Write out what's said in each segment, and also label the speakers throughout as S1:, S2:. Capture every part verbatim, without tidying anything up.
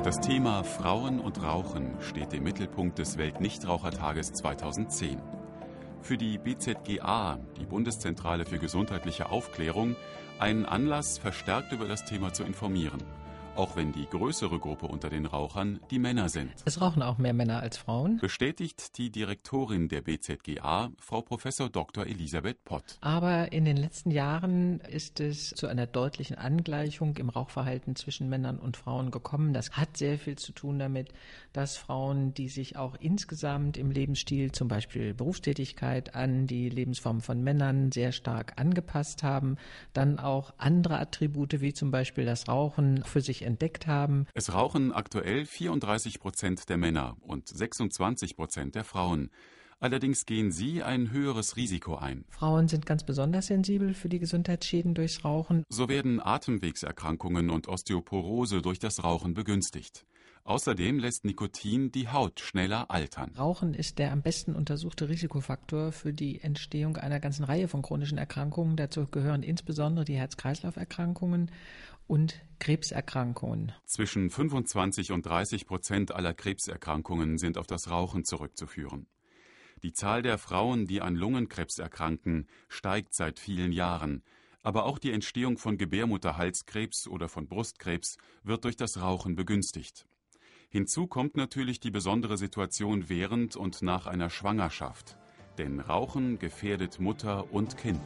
S1: Das Thema Frauen und Rauchen steht im Mittelpunkt des Weltnichtrauchertages zweitausendzehn. Für die B Z G A, die Bundeszentrale für gesundheitliche Aufklärung, ein Anlass, verstärkt über das Thema zu informieren. Auch wenn die größere Gruppe unter den Rauchern die Männer sind.
S2: Es rauchen auch mehr Männer als Frauen.
S1: Bestätigt die Direktorin der B Z G A, Frau Professor Doktor Elisabeth Pott.
S2: Aber in den letzten Jahren ist es zu einer deutlichen Angleichung im Rauchverhalten zwischen Männern und Frauen gekommen. Das hat sehr viel zu tun damit, dass Frauen, die sich auch insgesamt im Lebensstil, zum Beispiel Berufstätigkeit, an die Lebensform von Männern sehr stark angepasst haben, dann auch andere Attribute wie zum Beispiel das Rauchen für sich entdeckt haben.
S1: Es rauchen aktuell vierunddreißig Prozent der Männer und sechsundzwanzig Prozent der Frauen. Allerdings gehen sie ein höheres Risiko ein.
S2: Frauen sind ganz besonders sensibel für die Gesundheitsschäden durchs Rauchen.
S1: So werden Atemwegserkrankungen und Osteoporose durch das Rauchen begünstigt. Außerdem lässt Nikotin die Haut schneller altern.
S2: Rauchen ist der am besten untersuchte Risikofaktor für die Entstehung einer ganzen Reihe von chronischen Erkrankungen. Dazu gehören insbesondere die Herz-Kreislauf-Erkrankungen und Krebserkrankungen.
S1: Zwischen fünfundzwanzig und dreißig Prozent aller Krebserkrankungen sind auf das Rauchen zurückzuführen. Die Zahl der Frauen, die an Lungenkrebs erkranken, steigt seit vielen Jahren. Aber auch die Entstehung von Gebärmutterhalskrebs oder von Brustkrebs wird durch das Rauchen begünstigt. Hinzu kommt natürlich die besondere Situation während und nach einer Schwangerschaft. Denn Rauchen gefährdet Mutter und Kind.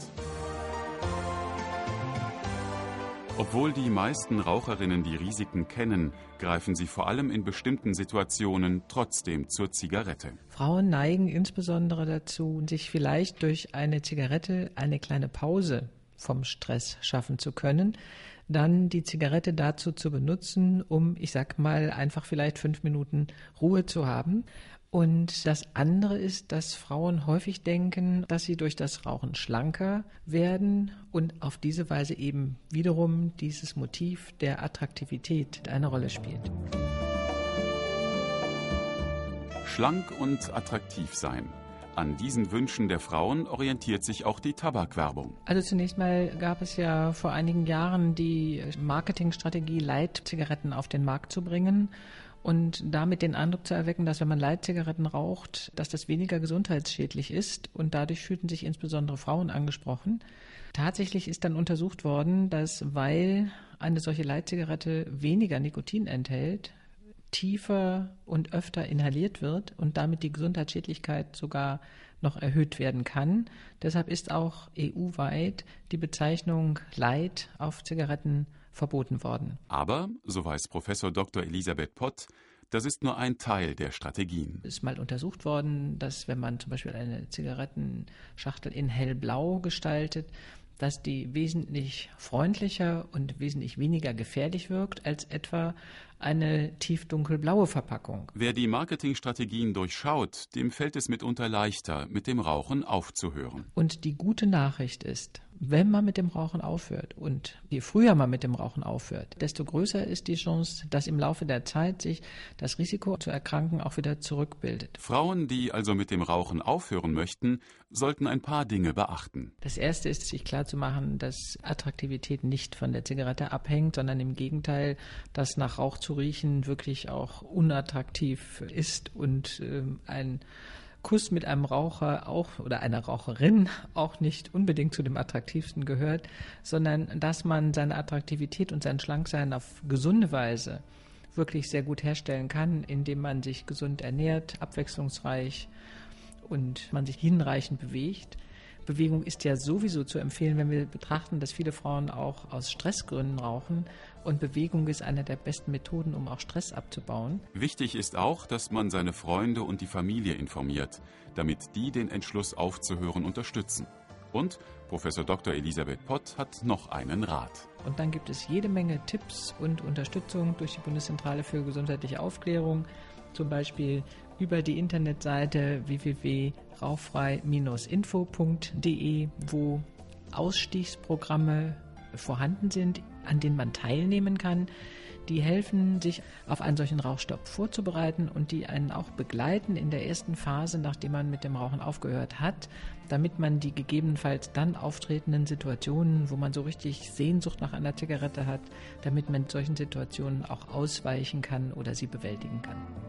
S1: Obwohl die meisten Raucherinnen die Risiken kennen, greifen sie vor allem in bestimmten Situationen trotzdem zur Zigarette.
S2: Frauen neigen insbesondere dazu, sich vielleicht durch eine Zigarette eine kleine Pause vom Stress schaffen zu können, dann die Zigarette dazu zu benutzen, um, ich sag mal, einfach vielleicht fünf Minuten Ruhe zu haben. Und das andere ist, dass Frauen häufig denken, dass sie durch das Rauchen schlanker werden und auf diese Weise eben wiederum dieses Motiv der Attraktivität eine Rolle spielt.
S1: Schlank und attraktiv sein. An diesen Wünschen der Frauen orientiert sich auch die Tabakwerbung.
S2: Also zunächst mal gab es ja vor einigen Jahren die Marketingstrategie, Light-Zigaretten auf den Markt zu bringen und damit den Eindruck zu erwecken, dass wenn man Light-Zigaretten raucht, dass das weniger gesundheitsschädlich ist und dadurch fühlten sich insbesondere Frauen angesprochen. Tatsächlich ist dann untersucht worden, dass weil eine solche Light-Zigarette weniger Nikotin enthält, tiefer und öfter inhaliert wird und damit die Gesundheitsschädlichkeit sogar noch erhöht werden kann. Deshalb ist auch E U-weit die Bezeichnung Light auf Zigaretten verboten worden.
S1: Aber, so weiß Professor Doktor Elisabeth Pott, das ist nur ein Teil der Strategien.
S2: Es ist mal untersucht worden, dass wenn man zum Beispiel eine Zigarettenschachtel in hellblau gestaltet, dass die wesentlich freundlicher und wesentlich weniger gefährlich wirkt als etwa eine tiefdunkelblaue Verpackung.
S1: Wer die Marketingstrategien durchschaut, dem fällt es mitunter leichter, mit dem Rauchen aufzuhören.
S2: Und die gute Nachricht ist, wenn man mit dem Rauchen aufhört und je früher man mit dem Rauchen aufhört, desto größer ist die Chance, dass im Laufe der Zeit sich das Risiko zu erkranken auch wieder zurückbildet.
S1: Frauen, die also mit dem Rauchen aufhören möchten, sollten ein paar Dinge beachten.
S2: Das erste ist, sich klarzumachen, dass Attraktivität nicht von der Zigarette abhängt, sondern im Gegenteil, dass nach Rauch zu riechen wirklich auch unattraktiv ist und äh, ein Kuss mit einem Raucher auch oder einer Raucherin auch nicht unbedingt zu dem attraktivsten gehört, sondern dass man seine Attraktivität und sein Schlanksein auf gesunde Weise wirklich sehr gut herstellen kann, indem man sich gesund ernährt, abwechslungsreich und man sich hinreichend bewegt. Bewegung ist ja sowieso zu empfehlen, wenn wir betrachten, dass viele Frauen auch aus Stressgründen rauchen. Und Bewegung ist eine der besten Methoden, um auch Stress abzubauen.
S1: Wichtig ist auch, dass man seine Freunde und die Familie informiert, damit die den Entschluss aufzuhören unterstützen. Und Professor Doktor Elisabeth Pott hat noch einen Rat.
S2: Und dann gibt es jede Menge Tipps und Unterstützung durch die Bundeszentrale für gesundheitliche Aufklärung, zum Beispiel über die Internetseite w w w punkt rauchfrei Bindestrich info punkt d e, wo Ausstiegsprogramme vorhanden sind, an denen man teilnehmen kann, die helfen, sich auf einen solchen Rauchstopp vorzubereiten und die einen auch begleiten in der ersten Phase, nachdem man mit dem Rauchen aufgehört hat, damit man die gegebenenfalls dann auftretenden Situationen, wo man so richtig Sehnsucht nach einer Zigarette hat, damit man solchen Situationen auch ausweichen kann oder sie bewältigen kann.